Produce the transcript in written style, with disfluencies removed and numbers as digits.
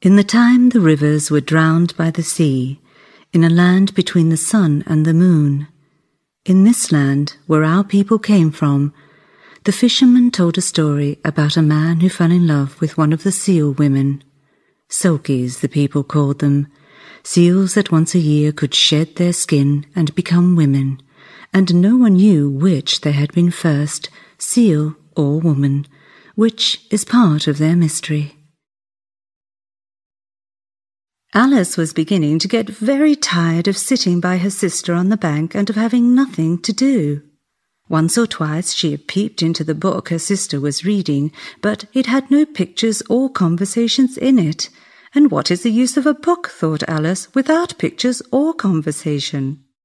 In the time the rivers were drowned by the sea, in a land between the sun and the moon. In this land, where our people came from, the fisherman told a story about a man who fell in love with one of the seal women. Sulkies, the people called them, seals that once a year could shed their skin and become women, and no one knew which they had been first, seal or woman, which is part of their mystery. Alice was beginning to get very tired of sitting by her sister on the bank and of having nothing to do. Once or twice she had peeped into the book her sister was reading, but it had no pictures or conversations in it. And what is the use of a book, thought Alice, without pictures or conversation?